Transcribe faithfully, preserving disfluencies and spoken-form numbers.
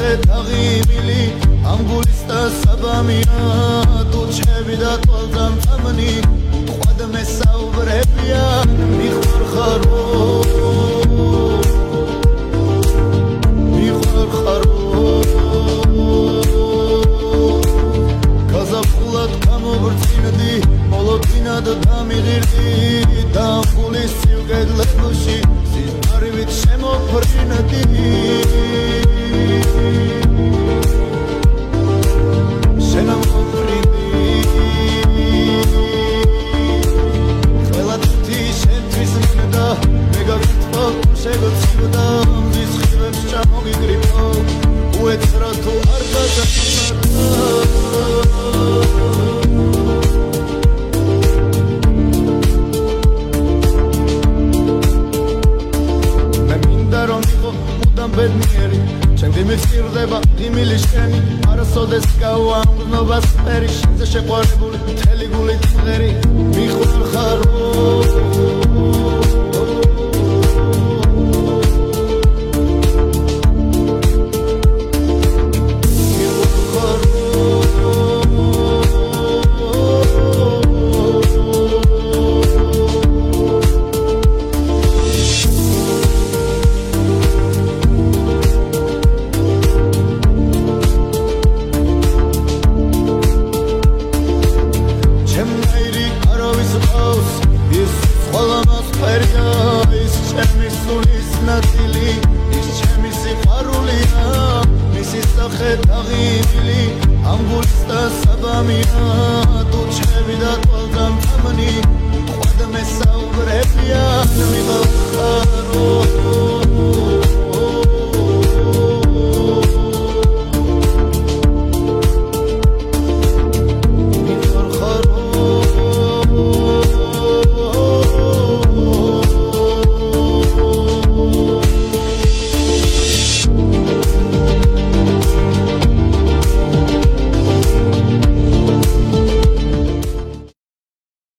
დაღიმილი ამ გულის და საბამია თუ ჩები და თვალთან წამნი ყვად მესაუბრებია მიხარხარო მიხარხარო გაზაფხულად გამოვრწინდი მოლოდინად დამიღირდი და ამ გულის სიუგედლებში სიზმარივით შემოფრინდი Ყვად მესაუბრებია მიხარხარო